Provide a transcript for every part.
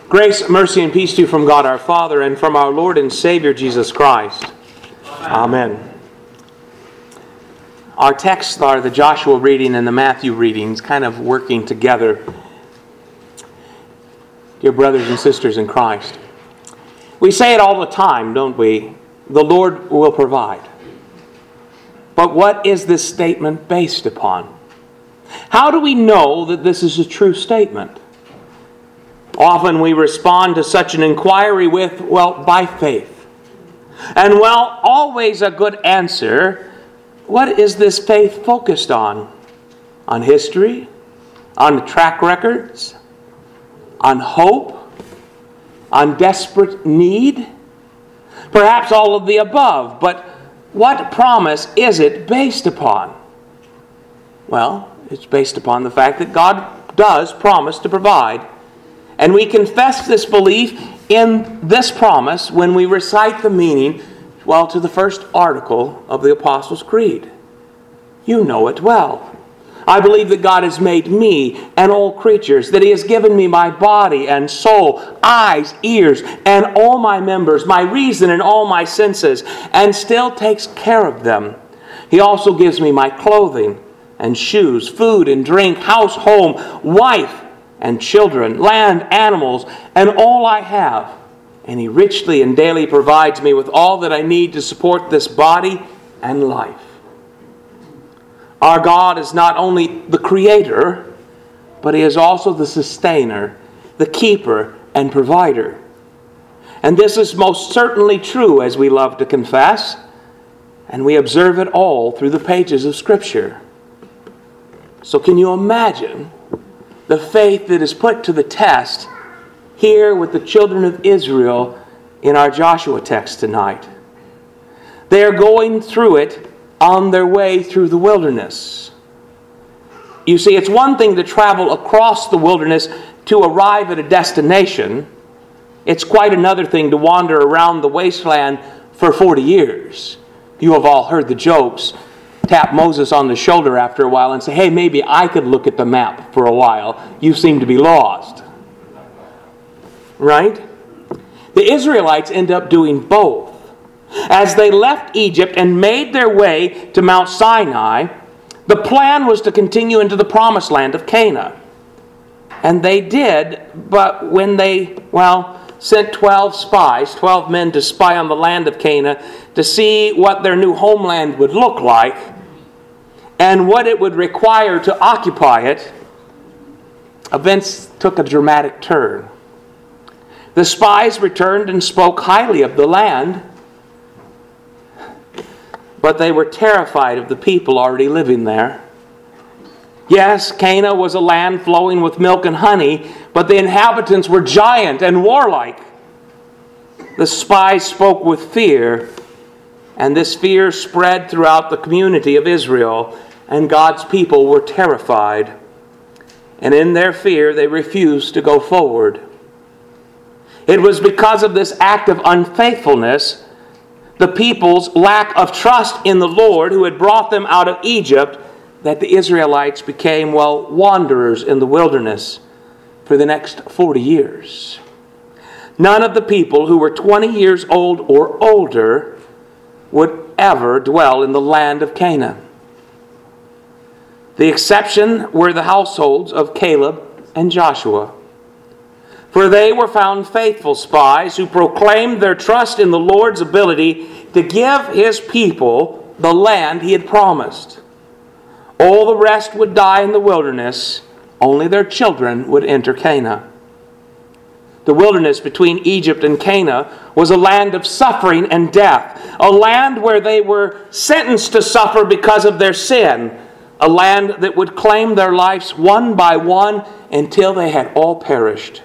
Grace, mercy, and peace to you from God our Father and from our Lord and Savior Jesus Christ. Amen. Our texts are the Joshua reading and the Matthew readings, kind of working together. Dear brothers and sisters in Christ, we say it all the time, don't we? The Lord will provide. But what is this statement based upon? How do we know that this is a true statement? Often we respond to such an inquiry with, well, by faith. And while always a good answer, what is this faith focused on? On history? On track records? On hope? On desperate need? Perhaps all of the above, but what promise is it based upon? Well, it's based upon the fact that God does promise to provide. And we confess this belief in this promise when we recite the meaning, well, to the first article of the Apostles' Creed. You know it well. I believe that God has made me and all creatures, that He has given me my body and soul, eyes, ears, and all my members, my reason and all my senses, and still takes care of them. He also gives me my clothing and shoes, food and drink, house, home, wife, and children, land, animals, and all I have. And He richly and daily provides me with all that I need to support this body and life. Our God is not only the Creator, but He is also the Sustainer, the Keeper, and Provider. And this is most certainly true, as we love to confess, and we observe it all through the pages of Scripture. So can you imagine the faith that is put to the test here with the children of Israel in our Joshua text tonight? They are going through it on their way through the wilderness. You see, it's one thing to travel across the wilderness to arrive at a destination. It's quite another thing to wander around the wasteland for 40 years. You have all heard the jokes. Tap Moses on the shoulder after a while and say, hey, maybe I could look at the map for a while. You seem to be lost. Right? The Israelites end up doing both. As they left Egypt and made their way to Mount Sinai, the plan was to continue into the promised land of Canaan. And they did, but when they, sent 12 spies, 12 men to spy on the land of Canaan to see what their new homeland would look like and what it would require to occupy it, events took a dramatic turn. The spies returned and spoke highly of the land, but they were terrified of the people already living there. Yes, Canaan was a land flowing with milk and honey, but the inhabitants were giant and warlike. The spies spoke with fear, and this fear spread throughout the community of Israel, and God's people were terrified. And in their fear, they refused to go forward. It was because of this act of unfaithfulness, the people's lack of trust in the Lord who had brought them out of Egypt, that the Israelites became, wanderers in the wilderness for the next 40 years. None of the people who were 20 years old or older would ever dwell in the land of Canaan. The exception were the households of Caleb and Joshua. For they were found faithful spies who proclaimed their trust in the Lord's ability to give His people the land He had promised. All the rest would die in the wilderness. Only their children would enter Canaan. The wilderness between Egypt and Canaan was a land of suffering and death. A land where they were sentenced to suffer because of their sin. A land that would claim their lives one by one until they had all perished.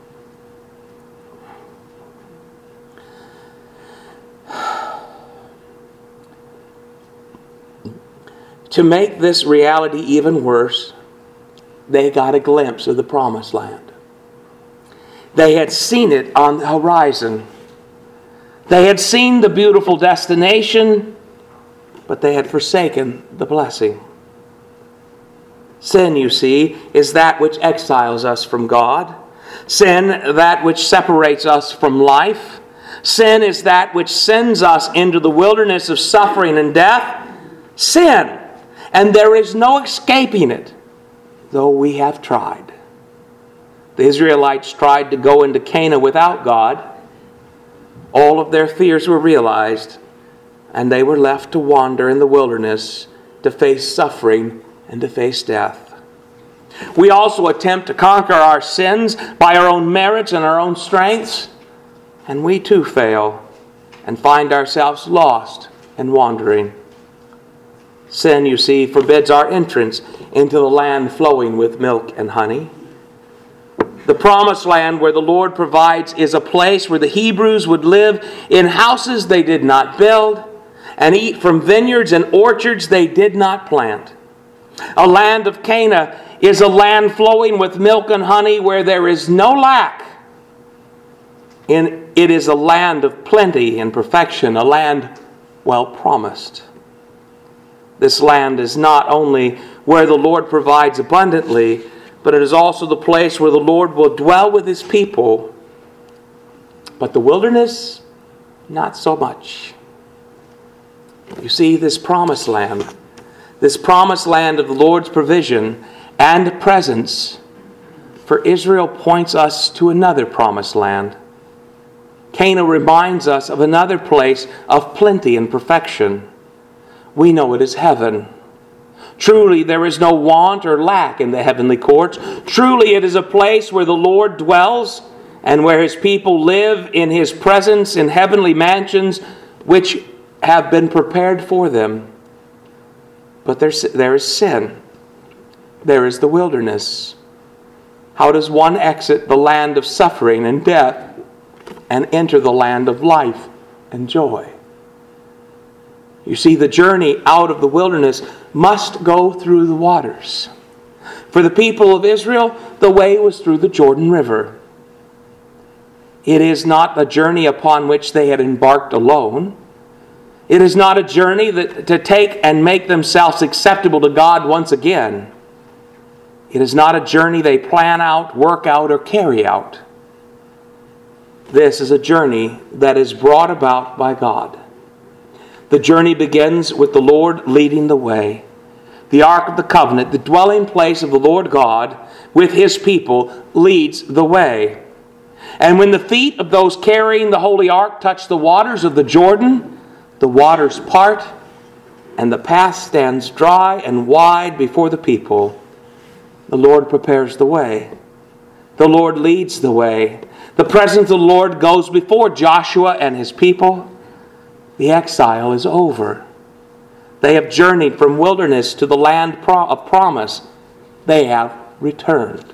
To make this reality even worse, they got a glimpse of the promised land. They had seen it on the horizon. They had seen the beautiful destination, but they had forsaken the blessing. Sin, you see, is that which exiles us from God. Sin, that which separates us from life. Sin is that which sends us into the wilderness of suffering and death. Sin. And there is no escaping it, though we have tried. The Israelites tried to go into Canaan without God. All of their fears were realized, and they were left to wander in the wilderness to face suffering and to face death. We also attempt to conquer our sins by our own merits and our own strengths, and we too fail and find ourselves lost and wandering. Sin, you see, forbids our entrance into the land flowing with milk and honey. The promised land where the Lord provides is a place where the Hebrews would live in houses they did not build and eat from vineyards and orchards they did not plant. A land of Canaan is a land flowing with milk and honey where there is no lack. And it is a land of plenty and perfection, a land well promised. This land is not only where the Lord provides abundantly, but it is also the place where the Lord will dwell with His people. But the wilderness, not so much. You see, this promised land of the Lord's provision and presence for Israel points us to another promised land. Canaan reminds us of another place of plenty and perfection. We know it as heaven. Truly, there is no want or lack in the heavenly courts. Truly, it is a place where the Lord dwells and where His people live in His presence in heavenly mansions which have been prepared for them. But there is sin. There is the wilderness. How does one exit the land of suffering and death and enter the land of life and joy? You see, the journey out of the wilderness must go through the waters. For the people of Israel, the way was through the Jordan River. It is not a journey upon which they had embarked alone. It is not a journey to take and make themselves acceptable to God once again. It is not a journey they plan out, work out, or carry out. This is a journey that is brought about by God. The journey begins with the Lord leading the way. The Ark of the Covenant, the dwelling place of the Lord God with His people, leads the way. And when the feet of those carrying the Holy Ark touch the waters of the Jordan, the waters part, and the path stands dry and wide before the people. The Lord prepares the way. The Lord leads the way. The presence of the Lord goes before Joshua and his people. The exile is over. They have journeyed from wilderness to the land of promise. They have returned.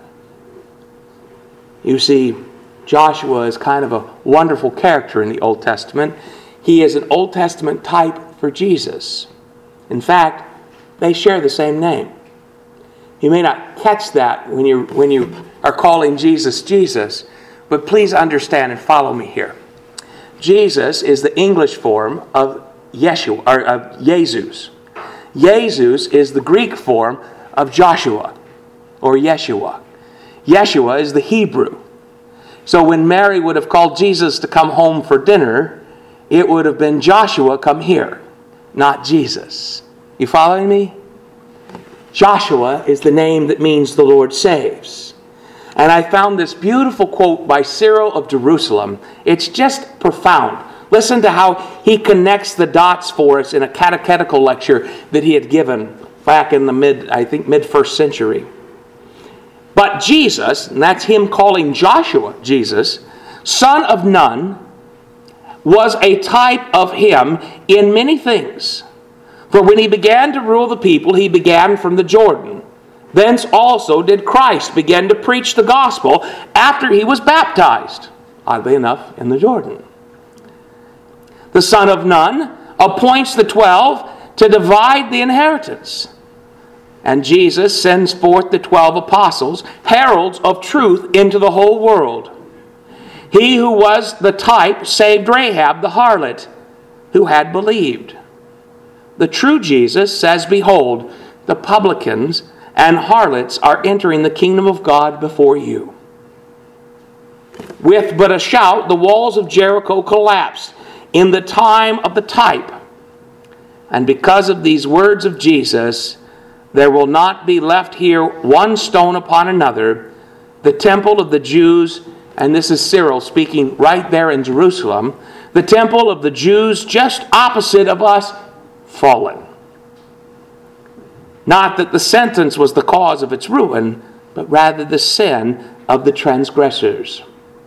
You see, Joshua is kind of a wonderful character in the Old Testament. He is an Old Testament type for Jesus. In fact, they share the same name. You may not catch that when you are calling Jesus, Jesus, but please understand and follow me here. Jesus is the English form of Yeshua, or of Jesus. Jesus is the Greek form of Joshua, or Yeshua. Yeshua is the Hebrew. So when Mary would have called Jesus to come home for dinner, it would have been Joshua, come here, not Jesus. You following me? Joshua is the name that means the Lord saves. And I found this beautiful quote by Cyril of Jerusalem. It's just profound. Listen to how he connects the dots for us in a catechetical lecture that he had given back in the mid-first century. But Jesus, and that's him calling Joshua Jesus, son of Nun, was a type of him in many things. For when he began to rule the people, he began from the Jordan. Thence also did Christ begin to preach the gospel after he was baptized, oddly enough, in the Jordan. The son of Nun appoints the 12 to divide the inheritance. And Jesus sends forth the 12 apostles, heralds of truth into the whole world. He who was the type saved Rahab the harlot, who had believed. The true Jesus says, behold, the publicans and harlots are entering the kingdom of God before you. With but a shout, the walls of Jericho collapsed in the time of the type. And because of these words of Jesus, there will not be left here one stone upon another. The temple of the Jews, and this is Cyril speaking right there in Jerusalem, the temple of the Jews just opposite of us, fallen. Not that the sentence was the cause of its ruin, but rather the sin of the transgressors.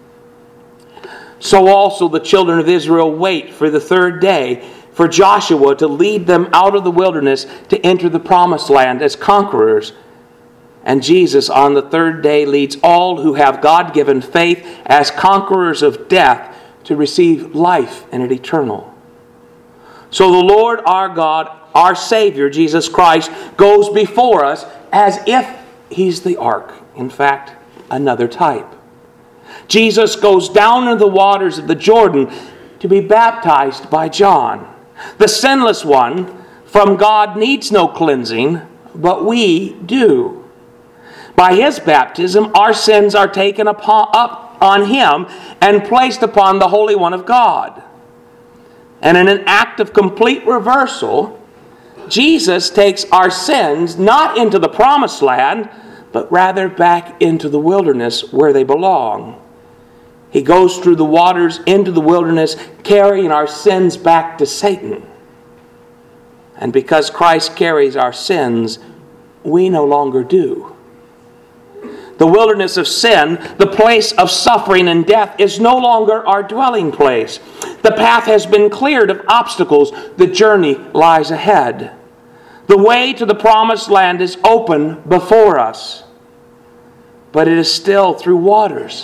So also the children of Israel wait for the third day for Joshua to lead them out of the wilderness to enter the promised land as conquerors. And Jesus on the third day leads all who have God-given faith as conquerors of death to receive life and an eternal. So the Lord our God, our Savior, Jesus Christ, goes before us as if He's the ark. In fact, another type. Jesus goes down into the waters of the Jordan to be baptized by John. The sinless one from God needs no cleansing, but we do. By His baptism, our sins are taken up on Him and placed upon the Holy One of God. And in an act of complete reversal, Jesus takes our sins not into the promised land, but rather back into the wilderness where they belong. He goes through the waters into the wilderness, carrying our sins back to Satan. And because Christ carries our sins, we no longer do. The wilderness of sin, the place of suffering and death, is no longer our dwelling place. The path has been cleared of obstacles. The journey lies ahead. The way to the promised land is open before us. But it is still through waters.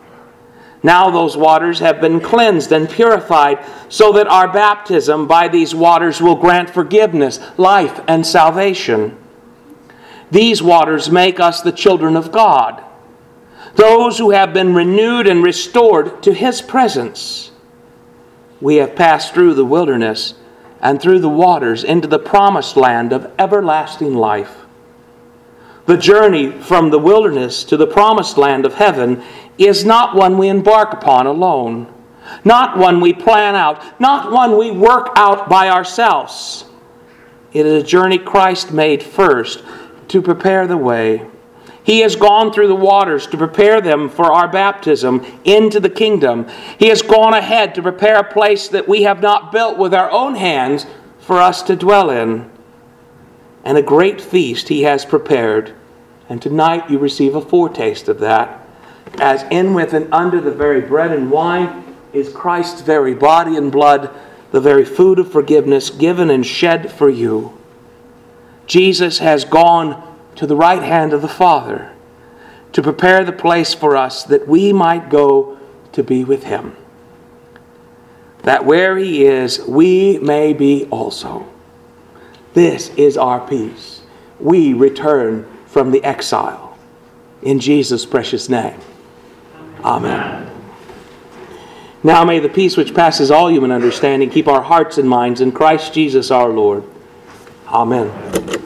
Now those waters have been cleansed and purified so that our baptism by these waters will grant forgiveness, life, and salvation. These waters make us the children of God, those who have been renewed and restored to His presence. We have passed through the wilderness and through the waters into the promised land of everlasting life. The journey from the wilderness to the promised land of heaven is not one we embark upon alone, not one we plan out, not one we work out by ourselves. It is a journey Christ made first to prepare the way. He has gone through the waters to prepare them for our baptism into the kingdom. He has gone ahead to prepare a place that we have not built with our own hands for us to dwell in. And a great feast He has prepared. And tonight you receive a foretaste of that, as in with and under the very bread and wine is Christ's very body and blood, the very food of forgiveness given and shed for you. Jesus has gone to the right hand of the Father to prepare the place for us that we might go to be with Him, that where He is, we may be also. This is our peace. We return from the exile. In Jesus' precious name. Amen. Now may the peace which passes all human understanding keep our hearts and minds in Christ Jesus our Lord. Amen.